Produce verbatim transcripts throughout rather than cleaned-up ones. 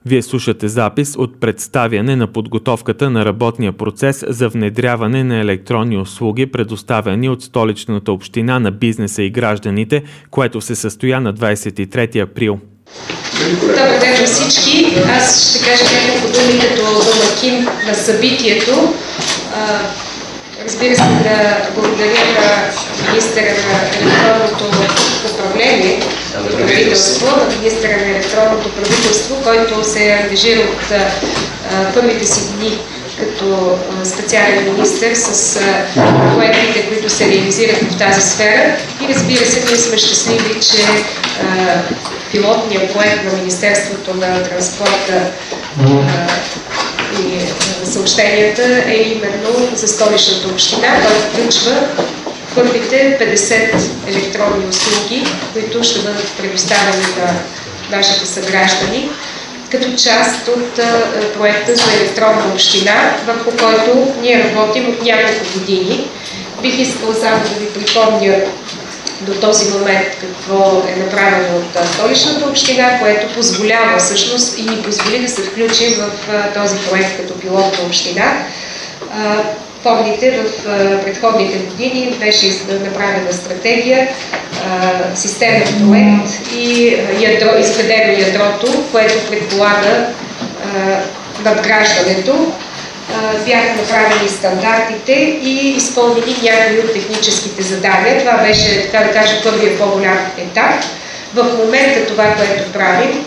Вие слушате запис от представяне на подготовката на работния процес за внедряване на електронни услуги, предоставени от Столичната община на бизнеса и гражданите, което се състоя на двадесет и трети април. Добър ден на всички. Аз ще кажа няколко думи като домакин на събитието. Разбира се, да благодаря на министъра на електронното управление и правителство, на министъра на електронното правителство, който се е ангажирал от а, първите си дни като а, специален министър с а, проектите, които се реализират в тази сфера. И разбира се, ние сме щастливи, че а, пилотният проект на Министерството на транспорта а, и съобщенията е именно за Столичната община, който включва първите петдесет електронни услуги, които ще бъдат предоставени на нашите съграждани, като част от а, проекта за електронна община, върху който ние работим от няколко години. Бих искала само да ви припомня до този момент какво е направено от Столичната община, което позволява всъщност и ни позволи да се включим в а, този проект като пилотна община. А, помните, в а, предходните години беше направена стратегия, а, системен проект и ядро, изградено ядрото, което предполага а, надграждането. Бяха направени стандартите и изпълнени някои от техническите задания. Това беше, така да кажа, първият по-голям етап. В момента това, което правим,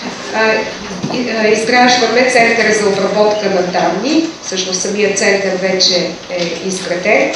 изграждаме центъра за обработка на данни. Всъщност самият център вече е изграден.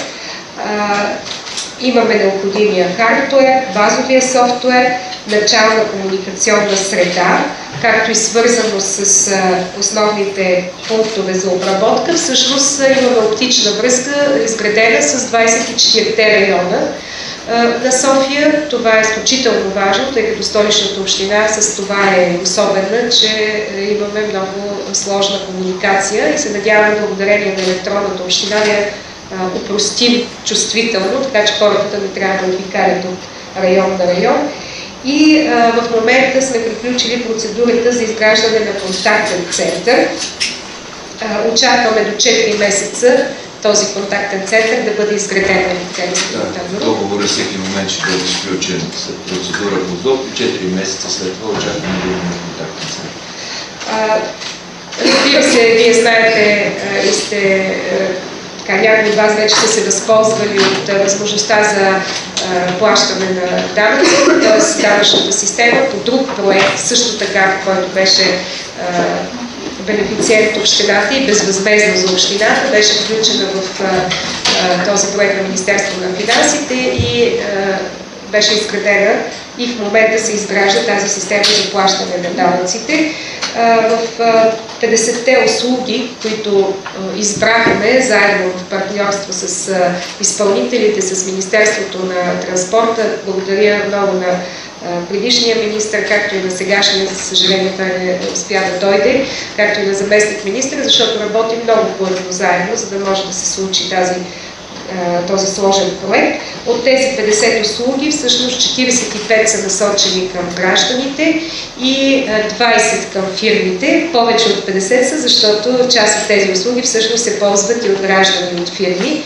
Имаме необходимия хардуер, базовия софтуер, начална комуникационна среда, както и свързано с основните пунктове за обработка. Всъщност имаме оптична връзка, изградена с двадесет и четирите района на София. Това е изключително важно, тъй като Столичната община с това е особена, че имаме много сложна комуникация и се надяваме благодарение на електронната община да я упростим чувствително, така че хората не трябва да обикалят от район на район. И а, в момента сме приключили процедурата за изграждане на контактен център. А, очакваме до четири месеца този контактен център да бъде изграден. Да, договор всеки момент ще бъде изключен след процедура ГОЗОП и четири месеца след това очакваме да имаме контактен център. А, разбира се, вие знаете а, и сте а, някои от вас вече са се възползвали от а, възможността за а, плащане на данъци, т.е. данъчната система по друг проект, също така, който беше а, бенефициент общината и безвъзмездно за общината, беше включена в а, а, този проект на Министерството на финансите и а, беше изградена и в момента се изгражда тази система за плащане на данъците. В петдесетте услуги, които избрахме заедно в партньорство с изпълнителите, с Министерството на транспорта, благодаря много на предишния министър, както и на сегашния, за съжаление той не успя да дойде, както и на заместник министър, защото работим много плътно заедно, за да може да се случи тази този сложен проект. От тези петдесет услуги, всъщност четиридесет и пет са насочени към гражданите и двадесет към фирмите. Повече от петдесет са, защото част от тези услуги всъщност се ползват и от граждани и от фирми.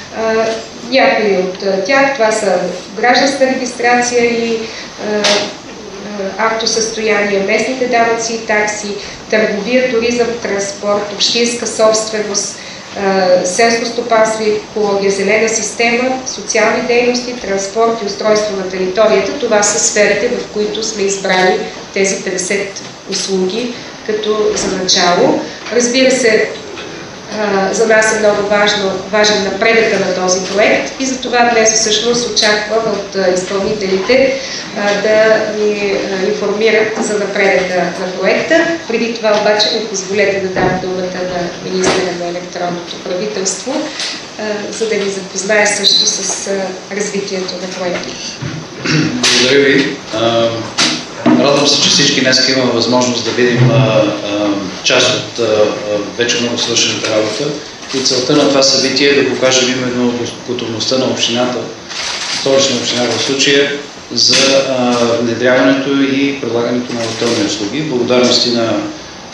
Някои от тях, това са гражданска регистрация и актосъстояние, местните данъци и такси, търговия, туризъм, транспорт, общинска собственост, селско стопанство и екология, зелена система, социални дейности, транспорт и устройство на територията. Това са сферите, в които сме избрали тези петдесет услуги като за начало. Разбира се, за нас е много важно, важен напредъка на този проект и за това днес всъщност очаквам от изпълнителите да ни информират за напредъка на проекта. Преди това обаче ми позволете да дам думата на министъра на електронното правителство, за да ни запознае също с развитието на проекта. Благодаря ви. Радвам се, че всички днес имаме възможност да видим а, а, част от а, вече много свършената работа. И целта на това събитие е да покажем именно готовността на общината, Столична община в случая, за а, внедряването и предлагането на електронни услуги. Благодарности на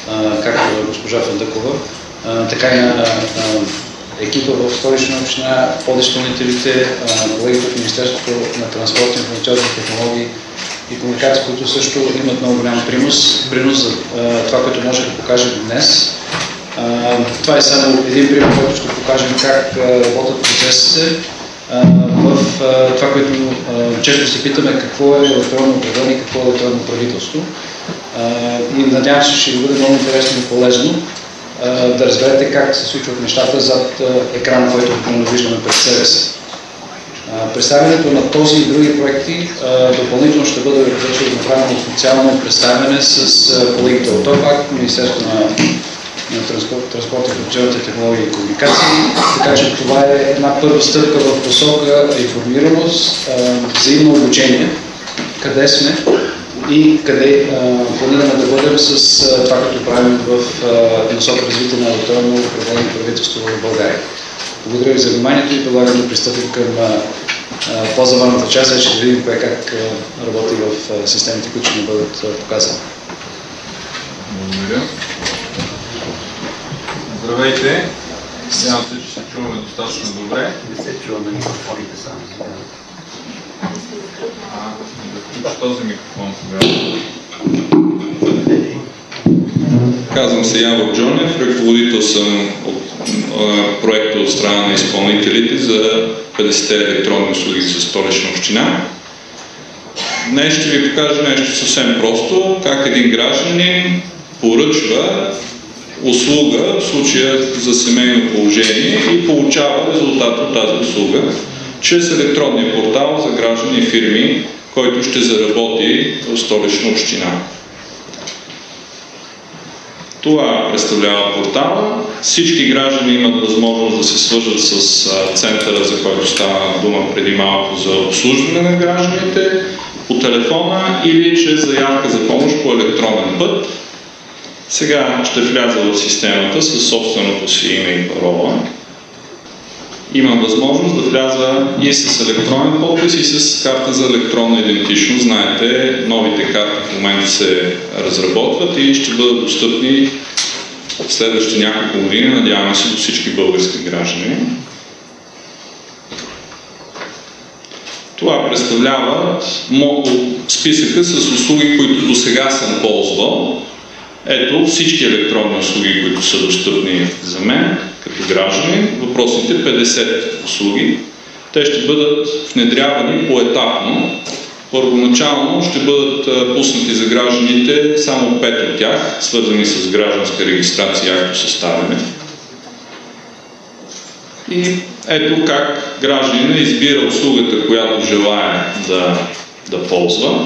както на госпожа Фандъкова, така и на екипа в Столична община, подизпълнителите, колегите от Министерството на транспорт, информационни технологии и комуникации, които също имат много голям принос, принос за това, което може да покажем днес. Това е само един пример, който ще покажем как работят процесите. В това, което често се питаме какво е електронно управление и какво е електронно правителство. И надявам се, ще ви бъде много интересно и полезно да разберете как се случват нещата зад екрана, който виждаме пред себе си. Представянето на този и други проекти допълнително ще бъде вече направено официално представяне с колегите от ОПАК, Министерството на на транспорт, транспорт, информационните технологии и комуникации. Така че това е една първа стъпка в посока информираност, взаимно обучение, къде сме и къде планираме да бъдем с това, като правим в насока развитие на електронно управление и правителство в България. Благодаря ви за вниманието и предлагам да пристъпим към по-забавната част, вече да видим кое как работи в системите, които ще ни бъдат показани. Благодаря. Здравейте! Надявам се, че се чуваме достатъчно добре. Не се чуваме микрофоните само. А, да включа този микрофон тогава. Казвам се Явор Джонев, ръководител съм от а, проекта от страна на изпълнителите за петдесет електронни услуги за Столична община. Днес ще ви покажа нещо съвсем просто, как един гражданин поръчва услуга, в случая за семейно положение, и получава резултат от тази услуга чрез електронния портал за граждани и фирми, който ще заработи в Столична община. Това представлява портала. Всички граждани имат възможност да се свържат с центъра, за който стана дума преди малко, за обслужване на гражданите по телефона или чрез заявка за помощ по електронен път. Сега ще вляза в системата със собственото си име и парола. Имам възможност да вляза и с електронен подпис, и с карта за електронна идентичност. Знаете, новите карти в момента се разработват и ще бъдат достъпни в следващите няколко години, надяваме се, до всички български граждани. Това представлява списъка с услуги, които до сега съм ползвал. Ето всички електронни услуги, които са достъпни за мен като гражданин, въпросните петдесет услуги. Те ще бъдат внедрявани поетапно. Първоначално ще бъдат пуснати за гражданите само пет от тях, свързани с гражданска регистрация и актосъставяне. И ето как гражданина избира услугата, която желае да, да ползва.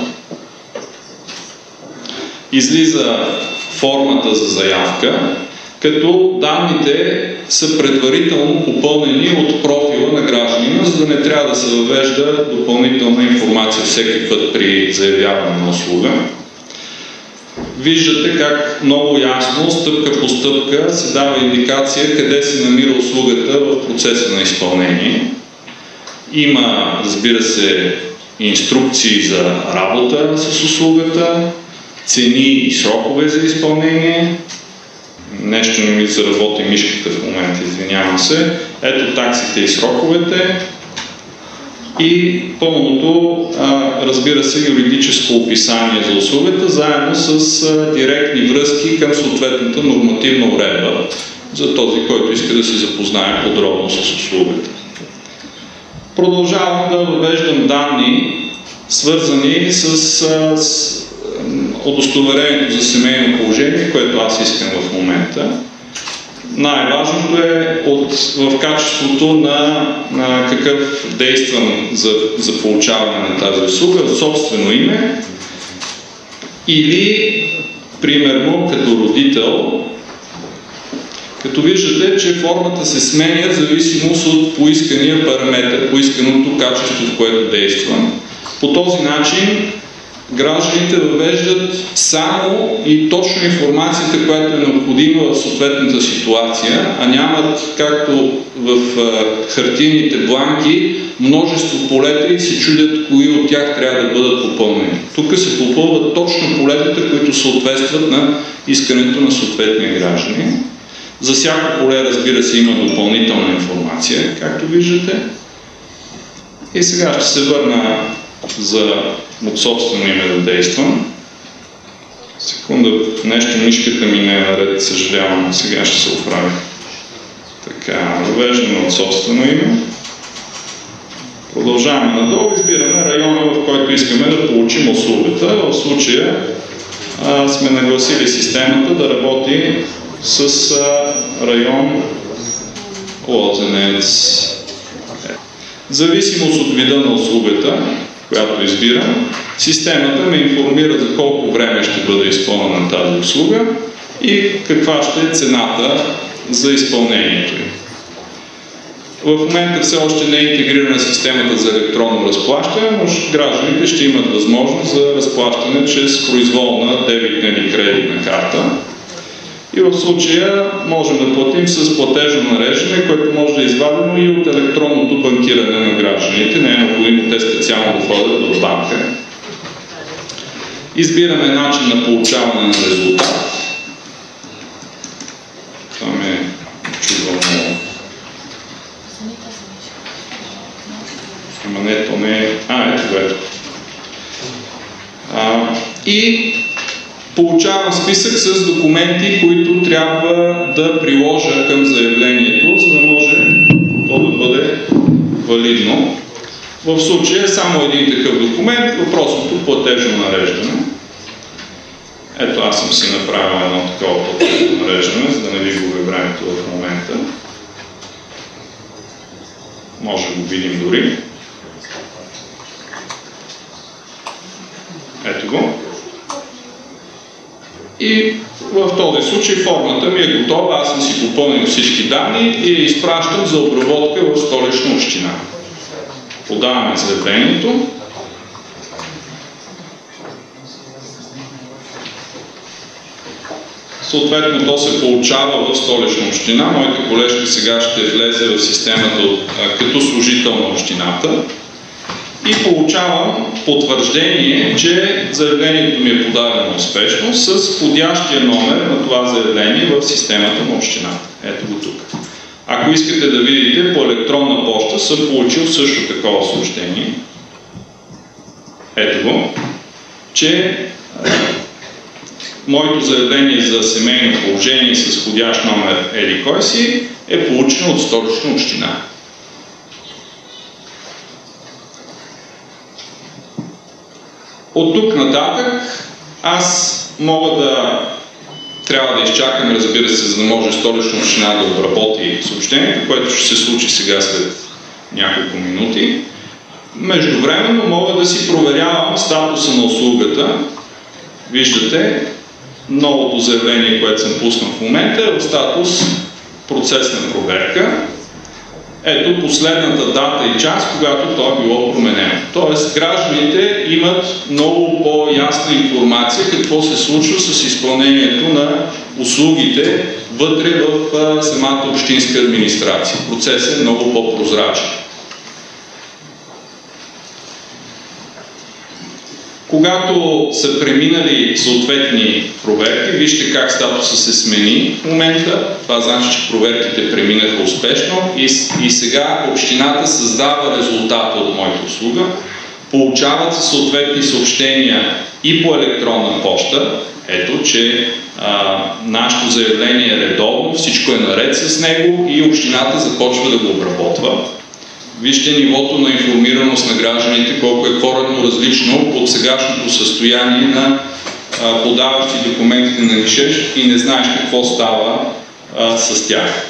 Излиза формата за заявка, като данните са предварително попълнени от профила на гражданина, за да не трябва да се въвежда допълнителна информация всеки път при заявяване на услуга. Виждате как много ясно, стъпка по стъпка, се дава индикация къде се намира услугата в процеса на изпълнение. Има, разбира се, инструкции за работа с услугата, цени и срокове за изпълнение. Нещо не ми заработи мишката в момента, извинявам се. Ето таксите и сроковете. И пълното, разбира се, юридическо описание за услугата, заедно с директни връзки към съответната нормативна уредба за този, който иска да се запознае подробно с услугата. Продължавам да въвеждам данни, свързани с, с удостоверението за семейно положение, което аз искам в момента. Най-важното е от, в качеството на, на какъв действам за, за получаване на тази услуга, собствено име или, примерно, като родител, като виждате, че формата се сменя в зависимост от поискания параметр, поисканото качество, в което действам. По този начин гражданите въвеждат само и точно информацията, която е необходима в съответната ситуация, а нямат, както в хартийните бланки, множество полета и се чудят кои от тях трябва да бъдат попълнени. Тук се попълват точно полетата, които съответстват на искането на съответния гражданин. За всяко поле, разбира се, има допълнителна информация, както виждате. И сега ще се върна за от собствено име да действам. Секунда, нещо мишката ми не е наред, съжалявам, сега ще се оправя. Така, въвеждаме от собствено име. Продължаваме надолу, избираме района, в който искаме да получим услугата. В случая а, сме нагласили системата да работи с а, район Лозенец. В зависимост от вида на услугата, която избирам, системата ме информира за колко време ще бъде изпълнена тази услуга и каква ще е цената за изпълнението ѝ. В момента все още не е интегрирана системата за електронно разплащане, но гражданите ще имат възможност за разплащане чрез произволна дебитна или кредитна карта. И в случая можем да платим с платежно нареждане, което може да е извадено и от електронното банкиране на гражданите. Не е необходимо те специално да ходят в банка. Избираме начин на получаване на резултат. Това ме чудва много. Ама не, то не е... А, ето, ето. А, и получавам списък с документи, които трябва да приложа към заявлението, за да може то да бъде валидно. В случая само един такъв документ, въпросното платежно нареждане. Ето аз съм си направил едно такова платежно нареждане, за да не ви губя времето в момента. Може да го видим дори. Ето го. И в този случай формата ми е готова, аз съм си попълнил всички данни и я изпращам за обработка в Столична община. Подаваме заявлението. Съответно, то се получава в Столична община. Моята колежка сега ще влезе в системата като служител на общината. И получавам потвърждение, че заявлението ми е подадено успешно с входящия номер на това заявление в системата на общината. Ето го тук. Ако искате да видите, по електронна поща съм получил също такова съобщение. Ето го, че моето заявление за семейно положение с входящ номер еди кой си е получено от Столична община. От тук нататък аз мога да трябва да изчакам, разбира се, за да може Столична община да обработи съобщението, което ще се случи сега след няколко минути. Междувременно мога да си проверявам статуса на услугата. Виждате, новото заявление, което съм пуснал в момента, е в статус процес на проверка. Ето последната дата и час, когато то е било променено. Тоест, гражданите имат много по-ясна информация какво се случва с изпълнението на услугите вътре в самата общинска администрация. Процесът е много по-прозрачен. Когато са преминали съответни проверки, вижте как статуса се смени в момента. Това значи, че проверките преминаха успешно и, и сега общината създава резултата от моята услуга. Получават се съответни съобщения и по електронна поща. Ето, че а, нашето заявление е редовно, всичко е наред с него и общината започва да го обработва. Вижте нивото на информираност на гражданите, колко е коренно различно от сегашното състояние на а, подаващи документите на гишеш и не знаеш какво става а, с тях.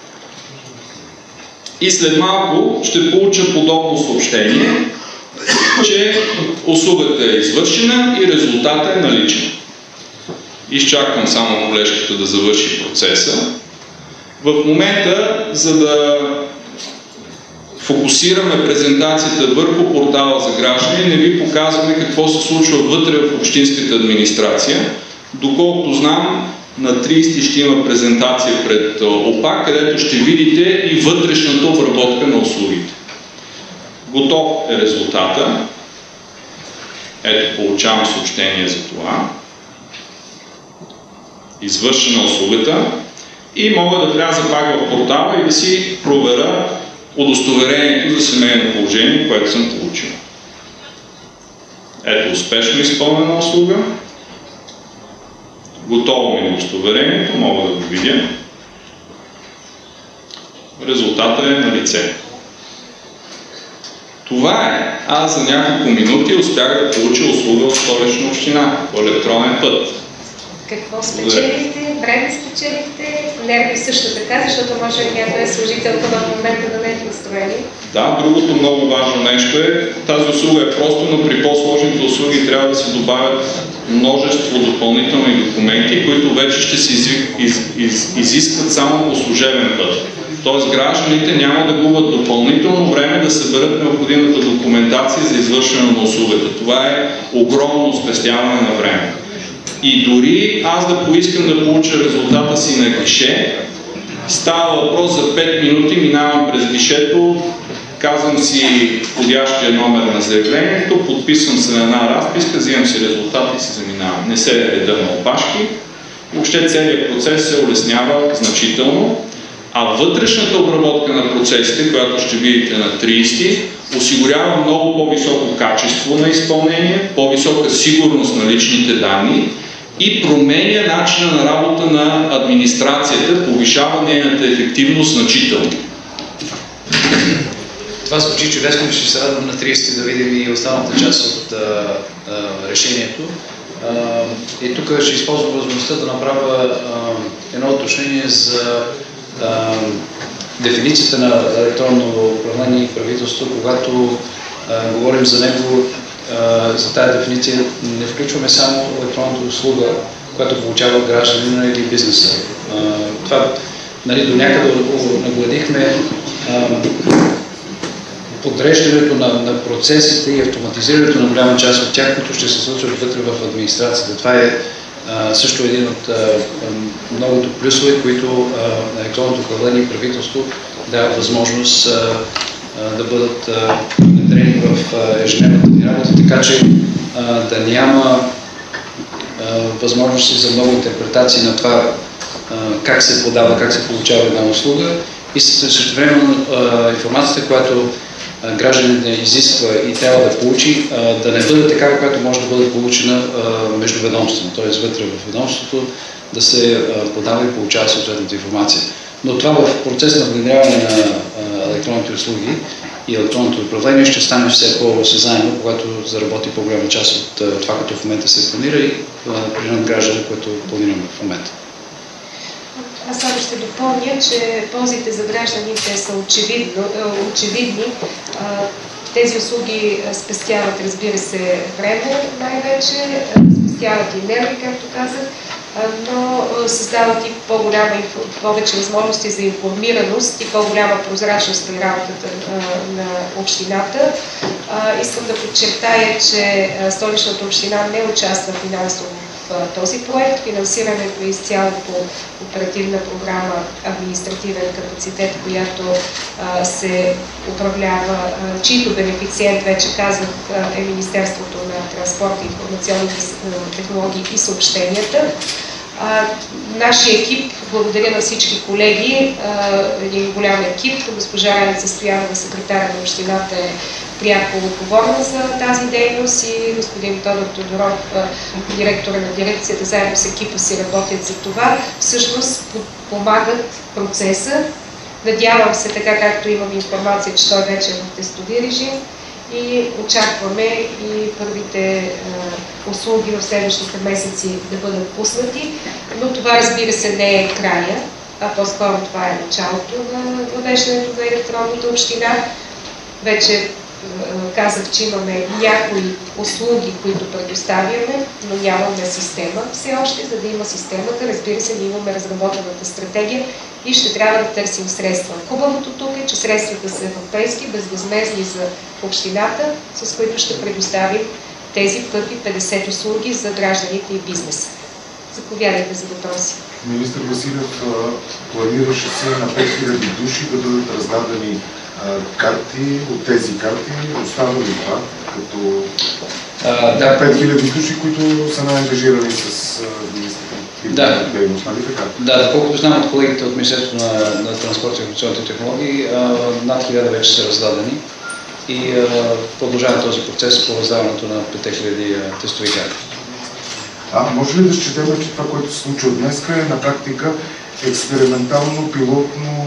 И след малко ще получа подобно съобщение, че услугата е извършена и резултатът е наличен. Изчаквам само колежката да завърши процеса. В момента, за да фокусираме презентацията върху портала за граждани, не ви показваме какво се случва вътре в общинската администрация. Доколкото знам, на тридесети ще има презентация пред ОПАК, където ще видите и вътрешната обработка на услугите. Готов е резултата. Ето, получавам съобщение за това. Извършена услугата. И мога да вляза пак в портала и да си проверя удостоверението за семейно положение, което съм получил. Ето, успешно изпълнена услуга. Готово ми е удостоверението, мога да го видя. Резултатът е на лице. Това е. Аз за няколко минути успях да получа услуга от Столична община по електронен път. Какво спечелихте? Време спечелихте? Нерви също така, защото може би някоя служителка в момента да не е настроение. Да, другото много важно нещо е, тази услуга е просто, но при по-сложните услуги трябва да се добавят множество допълнителни документи, които вече ще се из, из, из, изискват само по служебен път. Тоест гражданите няма да губят допълнително време да съберат необходимата документация за извършване на услугата. Това е огромно спестяване на време. И дори аз да поискам да получа резултата си на гише, става въпрос за пет минути, минавам през гишето, казвам си входящия номер на заявлението, подписвам се на една разписка, взимам си резултата и се заминавам. Не се реда на опашки. Въобще целият процес се улеснява значително, а вътрешната обработка на процесите, която ще видите на тридесети, осигурява много по-високо качество на изпълнение, по-висока сигурност на личните данни и променя начина на работа на администрацията, повишава нейната ефективност значително. Това звучи чудесно, ще се радвам на тридесети да видим и останалата част от а, а, решението. А, и тук ще използвам възможността да направя а, едно уточнение за а, дефиницията на електронно управление и правителство. Когато а, говорим за него, а, за тази дефиниция не включваме само електронната услуга, която получава гражданина или бизнеса. А, това, нали, до някъде нагледихме подреждането на, на процесите и автоматизирането на голяма част от тях, които ще се случват вътре в администрацията. Това е а, също един от а, многото плюсове, които а, електронното управление и правителство дава възможност а, а, да бъдат внедрени в а, ежедневната ни работа, така че а, да няма а, възможности за много интерпретации на това а, как се подава, как се получава една услуга и същевременно информацията, която гражданин изисква и трябва да получи, да не бъде такава, която може да бъде получена междуведомствено, т.е. вътре в ведомството да се подава и получава съответната информация. Но това в процес на внедряване на електронните услуги и електронното управление ще стане все по-осезаемо, когато заработи по-голяма част от това, което в момента се планира и при надграждане, което планираме в момента. Аз само ще допълня, че ползите за гражданите са очевидно, очевидни. Тези услуги спестяват, разбира се, време най-вече, спестяват и нерви, както казах, но създават и по-голяма, повече възможности за информираност и по-голяма прозрачност на работата на общината. Искам да подчертая, че Столичната община не участва финансово в този проект. Финансирането е изцяло по оперативна програма административен капацитет, която а, се управлява, а, чийто бенефициент, вече казах, е Министерството на транспорта, информационните технологии и съобщенията. А, нашия екип, благодаря на всички колеги, а, един голям екип, госпожа Раница Стоянова, секретаря на общината, е пряко отговорна за тази дейност и господин Тодор Тодоров, директора на дирекцията, заедно с екипа си работят за това. Всъщност помагат процеса. Надявам се, така както имам информация, че той вече е в тестови режим и очакваме и първите а, услуги в следващите месеци да бъдат пуснати, но това, разбира се, не е края, а по-скоро това е началото на въвеждането на електронната община. Вече казах, че имаме някои услуги, които предоставяме, но нямаме система все още. За да има системата, разбира се, ние имаме разработената стратегия и ще трябва да търсим средства. Хубавото тук е, че средствата са европейски, безвъзмездни за общината, с които ще предоставим тези първи петдесет услуги за гражданите и бизнеса. Заповядайте за въпроси. Министър Василев, планираше се на пет хиляди души да бъдат раздадени карти. От тези карти остава ли това? Като а, да. пет хиляди души, които са най-ангажирани с административната да. дейност, нали така? Да, доколкото знам от колегите от Министерството на, на транспорта и информационните технологии, а, над хиляда вече са раздадени и а, продължава този процес по раздаването на пет хиляди тестови карти. А може ли да считаме, че това, което се случва днес, е на практика експериментално, пилотно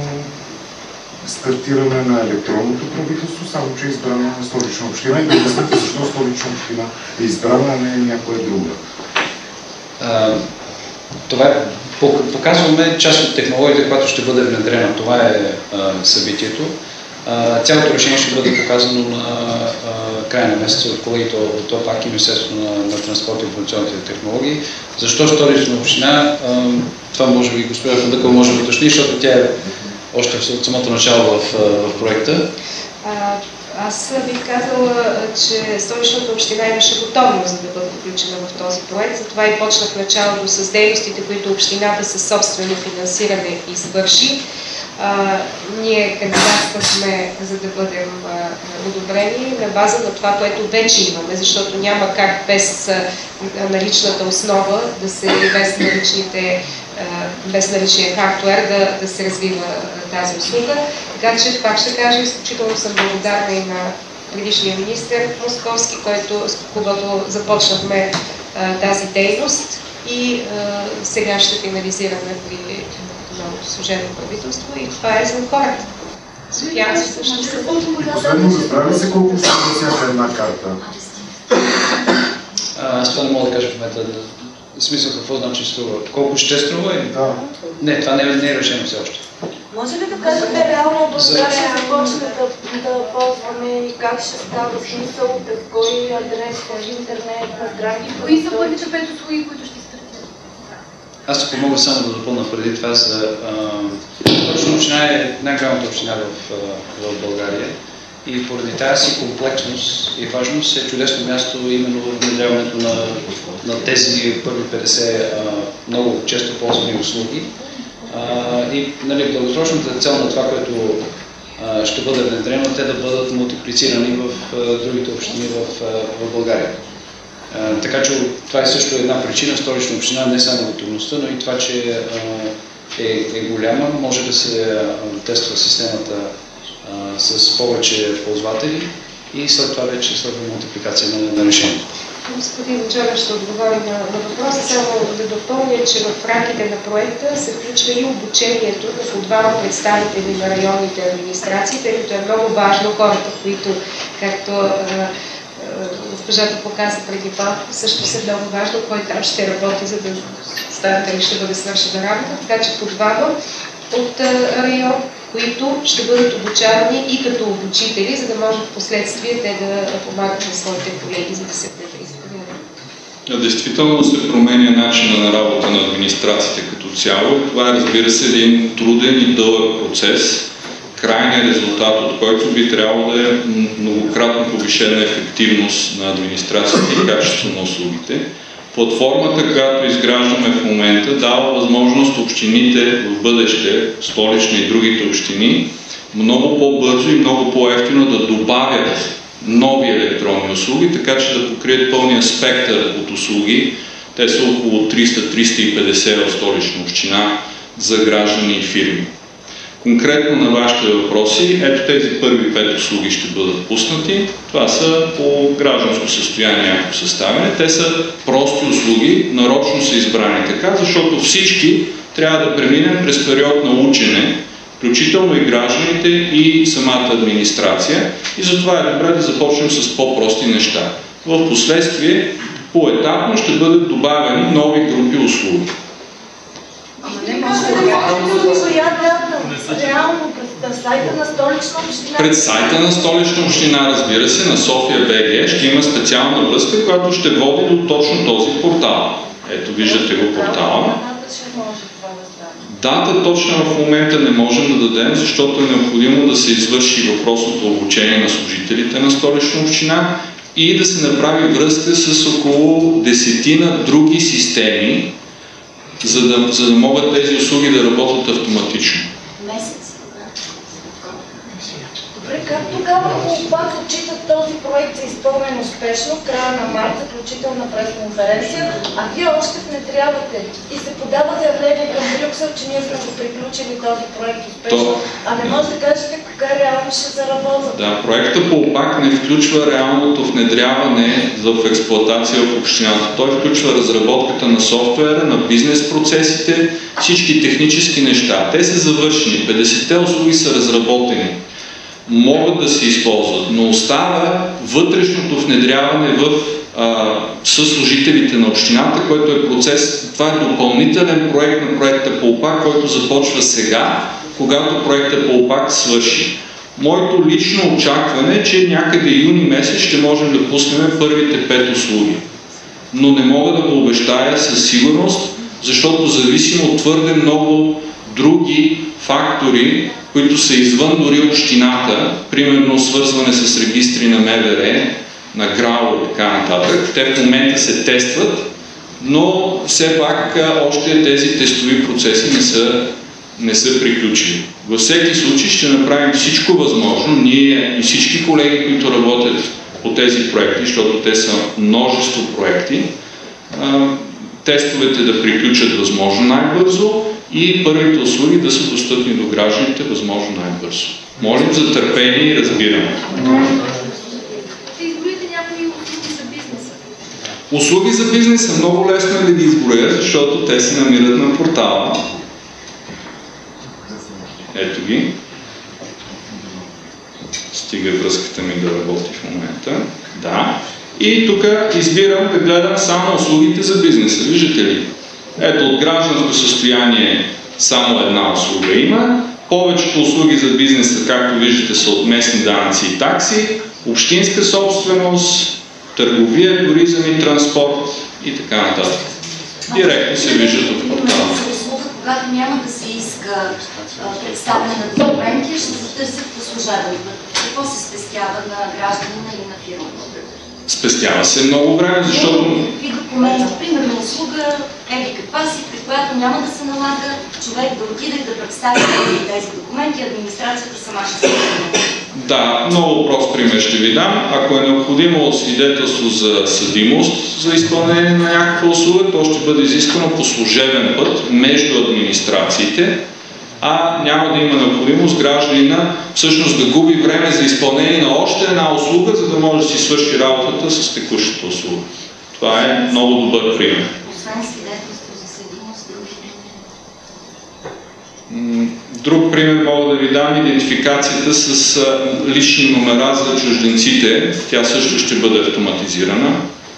стартиране на електронното правителство, само че е избрана на Столична община и да обясните защо Столична община е избрана, а не някоя друга? А, това е, показваме част от технологията, която ще бъде внедрена. Това е а, събитието. А, цялото решение ще бъде показано на а, края на месеца от колегите от ОПАК и Министерството на, на транспорта и информационните технологии. Защо Столична община? А, това може би госпожа Фандъкова може да уточни, защото тя е още от самото начало в, в проекта. А, аз бих казала, че Столичната община имаше готовност за да бъде включена в този проект, затова и почнах началото с дейностите, които общината със собствено финансиране извърши. А, ние кандидатствахме, за да бъдем а, одобрени на база на това, което вече имаме, защото няма как без а, наличната основа да се без наличните без наличния хардуер да, да се развива тази услуга. Така че, пак ще кажа, изключително съм благодарна и на предишния министър Московски, който, с когото започнахме а, тази дейност и а, сега ще финализираме при новото служебно правителство и това е за хората. Софиянци също са. Последно, разбрали се колко ще всяка една карта? Аз това не мога да кажа в момента. В смисъл какво значи струва? Колко ще струва? Или? Да. Не, това не, не е решено все още. Може ли да кажете реално до кога ще започне да, да ползваме и как ще става смисъл, през кой адрес, в интернет, на здравни? Кои са първите пет услуги, които ще стартират? Аз ако мога само да допълна преди това за... Точно община е най-голямата община в, в България и поради тази си комплексност и важност е чудесно място именно в внедряването на, на тези първи петдесет а, много често ползвани услуги. А, и нали, дългосрочната цел на това, което а, ще бъде внедрено, те да бъдат мултиплицирани в а, другите общини в, а, в България. А, така че това е също една причина, Столична община, не само готовността, но и това, че а, е, е голяма, може да се а, тества системата а, с повече ползватели и след това вече следва мултипликация на, на решението. Господин Джора ще отговори на, на въпроса, само да допълня, че в рамките на проекта се включва и обучението на по двама представители на районните администрации, тъй като е много важно хората, които, както а, а, госпожата показа преди малко, също са много важно, кой там ще работи, за да стане дали ще бъде свършена работа, така че по двама от а, район, които ще бъдат обучавани и като обучители, за да може в последствие те да помагат на своите колеги, за да се предприемат. Действително се променя начина на работа на администрацията като цяло. Това е, разбира се, един труден и дълъг процес, крайният резултат от който би трябвало да е многократно повишена ефективност на администрацията и качество на услугите. Платформата, която изграждаме в момента, дава възможност общините в бъдеще, Столична и другите общини, много по-бързо и много по-евтино да добавят нови електронни услуги, така че да покрият пълния спектър от услуги. Те са около триста до триста и петдесет в Столична община за граждани и фирми. Конкретно на вашите въпроси, ето тези първи пет услуги ще бъдат пуснати. Това са по гражданско състояние, ако съставяне. Те са прости услуги, нарочно са избрани така, защото всички трябва да преминем през период на учене, включително и гражданите и самата администрация. И затова е добре да започнем с по-прости неща. В последствие, поетапно ще бъдат добавени нови групи услуги. Ама не може да кажете коя дата реално да сайта на Столична община? Пред сайта на Столична община, разбира се, на София БГ ще има специална връзка, която ще води до точно този портал. Ето, виждате го портала. Дата точно в момента не можем да дадем, защото е необходимо да се извърши въпросното обучение на служителите на Столична община и да се направи връзка с около десетина други системи, за да, за да могат тези услуги да работят автоматично. Месец. Добре, как тогава пак отчитат този проект за изпълнен успешно в края на март, заключителна пресконференция, а вие още внедрявате и се подава заявление към Брюксел, че ние сме го приключили този проект успешно, То... а не може да кажете кога реално ще заработят? Да, проектът по ОПАК не включва реалното внедряване в експлоатация в общината. Той включва разработката на софтуера, на бизнес процесите, всички технически неща. Те са завършени, петдесетте услуги са разработени, могат да се използват, но остава вътрешното внедряване в, а, със служителите на общината, който е процес, това е допълнителен проект на проекта по ОПАК, който започва сега, когато проекта по ОПАК свърши. Моето лично очакване е, че някъде юни месец ще можем да пуснем първите пет услуги. Но не мога да го обещая със сигурност, защото зависим от твърде много други фактори, които са извън дори общината, примерно свързване с регистри на МВР, на ГРАО и така нататък. Те в момента се тестват, но все пак още тези тестови процеси не са, не са приключили. Във всеки случай ще направим всичко възможно, ние и всички колеги, които работят по тези проекти, защото те са множество проекти, тестовете да приключат възможно най-бързо и първите услуги да са достъпни до гражданите възможно най-бързо. Молим за търпение и разбиране. Ще изброите някои услуги за бизнеса? Услуги за бизнеса много лесно е да ги изброя, защото те се намират на портала. Ето ги. Стига връзката ми да работи в момента. Да. И тук избирам да гледам само услугите за бизнеса. Виждате ли? Ето, от гражданско състояние само една услуга има. Повечето услуги за бизнеса, както виждате, са от местни данъци и такси, общинска собственост, търговия, туризъм и транспорт и така нататък. Директно се виждат от портала. Когато няма да се иска представяне на документи, ще се търсят по служебен път. Какво се спестява на гражданина или на фирмата? Спестява се много време, защото... И документи, примерно услуга, еди каква си, при която няма да се налага човек да отиде да представи тези документи, администрацията сама ще се прави. Да, много прост пример ще ви дам. Ако е необходимо свидетелство за съдимост за изпълнение на някаква услуга, то ще бъде изискано по служебен път между администрациите, а няма да има необходимост гражданина всъщност да губи време за изпълнение на още една услуга, за да може да си свърши работата с текущата услуга. Това е много добър пример. Освен свидетелство за съдимост, друг пример мога да ви дам идентификацията с лични номера за чужденците. Тя също ще бъде автоматизирана.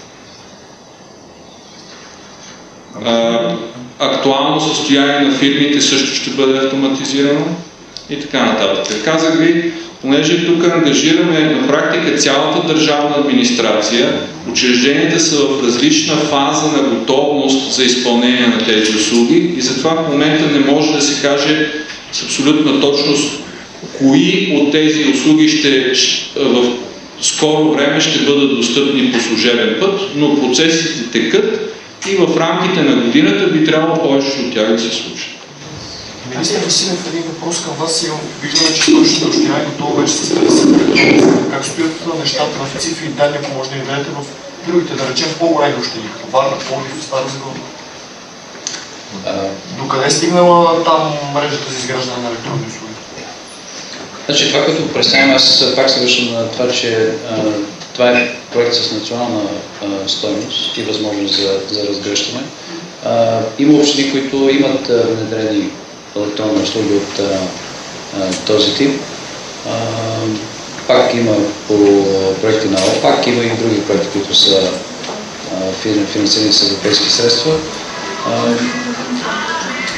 Актуално състояние на фирмите също ще бъде автоматизирано и така нататък. Казах ви, понеже тук ангажираме на практика цялата държавна администрация, учрежденията са в различна фаза на готовност за изпълнение на тези услуги и затова в момента не може да се каже с абсолютна точност кои от тези услуги ще в скоро време ще бъдат достъпни по служебен път, но процесите текат и в рамките на годината би трябвало повечето от тях да се случат. Министър Василев, един въпрос към вас. Виждаме, че Столичната община е готова вече с петдесет. Как стоят нещата в цифри и данни, ако може да ни дадете в другите, да речем, по-големи общини, като Варна, Пловдив, Стара Загора? Докъде е стигнала там мрежата за изграждане на електронни услуги? Значи това, като представям, аз пак се връщам на това, че а, това е проект с национална а, стойност и възможност за, за разгръщане. А, има общини, които имат внедрени електронни услуги от а, а, този тип. А, пак има по проекти на ОПАК, има и други проекти, които са а, финансирани с европейски средства. А,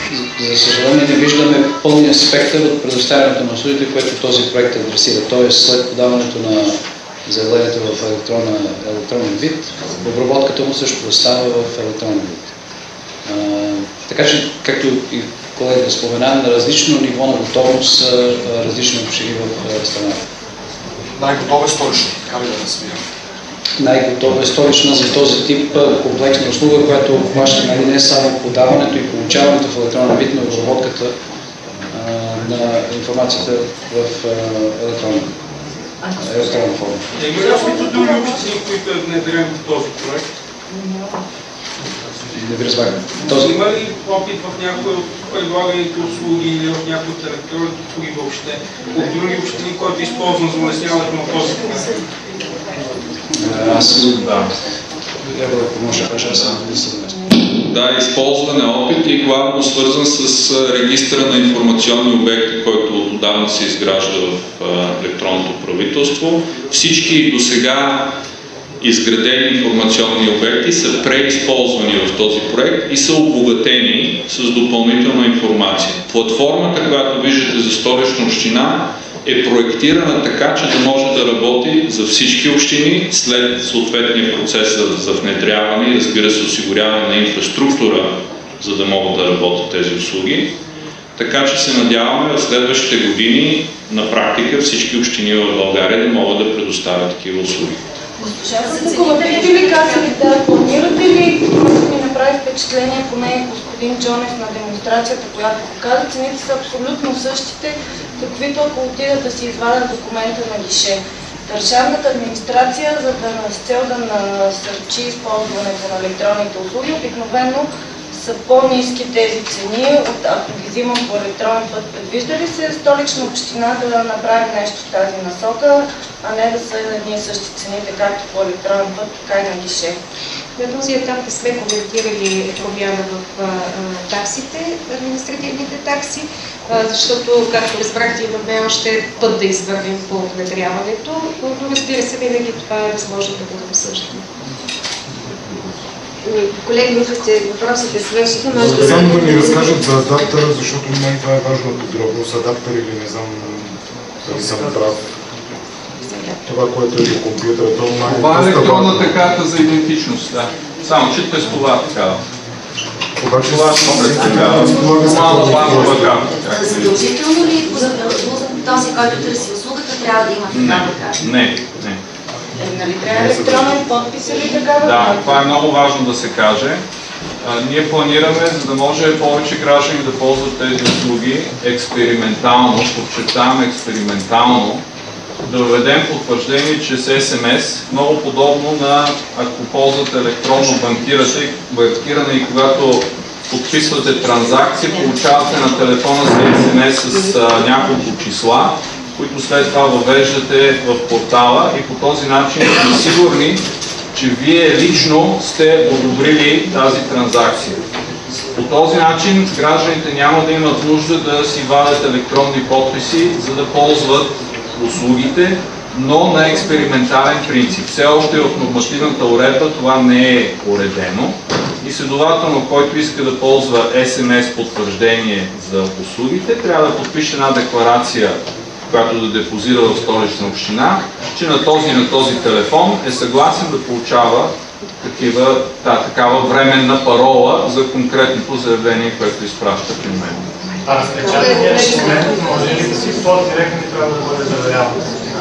За съжаление не виждаме пълния спектър от предоставянето на услугите, което този проект адресира. Тоест след подаването на заявлението в електронен вид, обработката му също остава в електронен вид. А, така че, както и колегата спомена, на различно ниво на готовност са различни общини в страната. Най-готова е Столична, така ли да развия? Най-готова е Столична за този тип комплексна услуга, която обхваща нали, не само подаването и получаването в електронен вид, но и обработката а, на информацията в електронна форма. Има ли опит от други общини, които е внедрен в този проект? Не ви разбрах. Този... Има ли опит в някои от предлаганите услуги или в някои от електронните услуги въобще от други общини, който е използван за улесняването на този проект? Аз да. Трябва да помоща, аз съм да се Да, използване опит и главно свързан с регистъра на информационни обекти, който отдавна се изгражда в електронното правителство. Всички досега изградени информационни обекти са преизползвани в този проект и са обогатени с допълнителна информация. Платформата, която виждате за Столична община, е проектирана така, че да може да работи за всички общини след съответния процес за внедряване и, разбира се, осигуряване на инфраструктура, за да могат да работят тези услуги. Така че се надяваме в следващите години на практика всички общини в България да могат да предоставят такива услуги. Госпожа Сеценова, бихте ли казали да планирате ли, което ми направи впечатление, поне господин Джонев на демонстрацията, която показа, цените са абсолютно същите, каквито ако отидат да си извадят документа на гише. Държавната администрация, за да с цел да насърчи използването на електронните услуги, обикновено са по-ниски тези цени, от, ако ги взимам по електронен път. Предвижда ли се Столична община да направи нещо в тази насока, а не да са едни и същи цените, както по електронен път, така и на гише? На този етап не сме коментирали промяна в а, таксите, административните такси, а, защото, както разбрахте, имаме още път да извървим по внедряването, но разбира се, винаги това е възможно да бъде обсъждано. Колеги, мисля, че въпросите свършиха. Може да само да ни разкажат за адаптера, защото мен това е важна подробност. Адаптер или не знам дали съм прав. Това, което е до компютъра, то май... Това е електронната карта за идентичност, да. Само, че тестова такава. Обаче това е такава. Нормална базова карта. Задължително ли този, който търси услугата, трябва да има такава карта? Не, не. Нали трябва електронен подпис или такава? Да, това е много важно да се каже. А, ние планираме, за да може повече граждани да ползват тези услуги, експериментално, подчертавам експериментално, да въведем потвърждение чрез ес ем ес, много подобно на ако ползвате електронно банкиране и когато подписвате транзакция, получавате на телефона си ес ем ес с а, няколко числа, които след това въвеждате в портала и по този начин сме сигурни, че вие лично сте одобрили тази транзакция. По този начин гражданите няма да имат нужда да си вадят електронни подписи, за да ползват услугите, но на експериментален принцип. Все още в нормативната уредба това не е уредено и следователно, който иска да ползва ес ем ес потвърждение за услугите, трябва да подпише една декларация, която да депозира в Столична община, че на този на този телефон е съгласен да получава такива, та, такава временна парола за конкретното заявление, което изпраща при мен. А разпечатания документ може ли да си използва директно и трябва да бъде заверяван?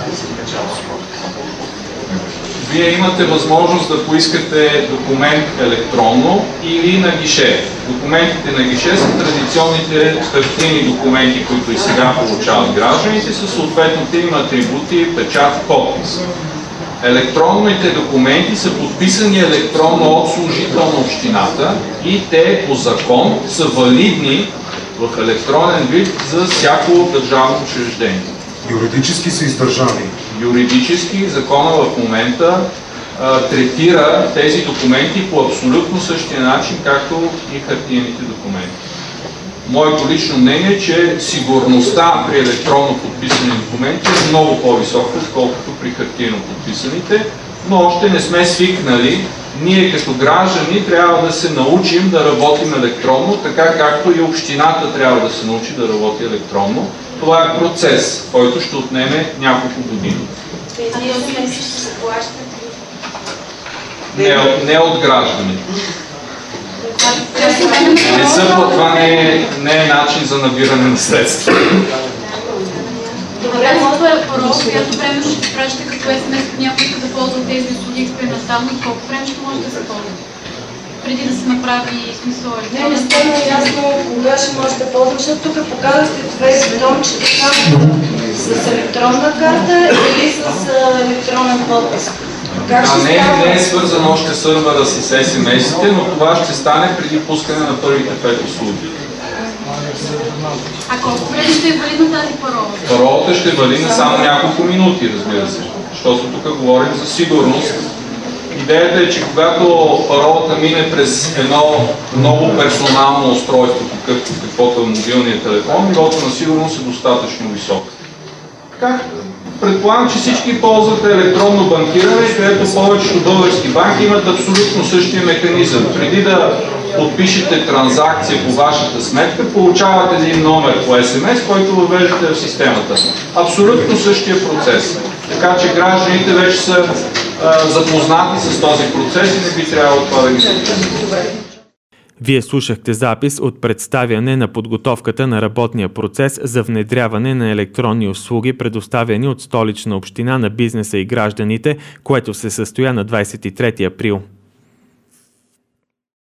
Вие имате възможност да поискате документ електронно или на гише. Документите на гише са традиционните хартиени документи, които и сега получават гражданите, със съответните им атрибути, печат, подпис. Електронните документи са подписани електронно от служител на общината и те по закон са валидни в електронен вид за всяко държавно учреждение. Юридически са издържани. Юридически закона в момента а, третира тези документи по абсолютно същия начин, както и хартиените документи. Моето лично мнение е, че сигурността при електронно подписани документи е много по-висока, отколкото при хартиено подписаните, но още не сме свикнали Ние като граждани трябва да се научим да работим електронно, така както и общината трябва да се научи да работи електронно. Това е процес, който ще отнеме няколко години. А този месец ще се плаща? Не, не от гражданите. Не са, това не е, не е начин за набиране на средства. Добре, моето е парол, която време ще се праща като ес ем ес, някой иска да ползва тези услуги експериментално и колко време ще може да се ползва? Преди да се направи смисъл Не, не стана ясно кога ще може да ползвам, защото тук показахте две симптомчета само с електронна карта или с електронен подпис. А не, не е свързан още сървъра с ес ем ес-ите, но това ще стане преди пускане на първите пет услуги. А колко време ще е валидна тази парола? Паролата ще валидна само няколко минути, разбира се, защото тук говорим за сигурност. Идеята е, че когато паролата мине през едно много персонално устройство, каквото е мобилният телефон, нивото на сигурност е достатъчно високо. Как? Предполагам, че всички ползвате електронно банкиране, където повечето български банки имат абсолютно същия механизъм. Преди да подпишете транзакция по вашата сметка, получавате един номер по ес ем ес, който въвеждате в системата. Абсолютно същия процес. Така че гражданите вече са а, запознати с този процес и не би трябвало това да ги записва. Вие слушахте запис от представяне на подготовката на работния процес за внедряване на електронни услуги, предоставяни от Столична община на бизнеса и гражданите, което се състоя на двадесет и трети април.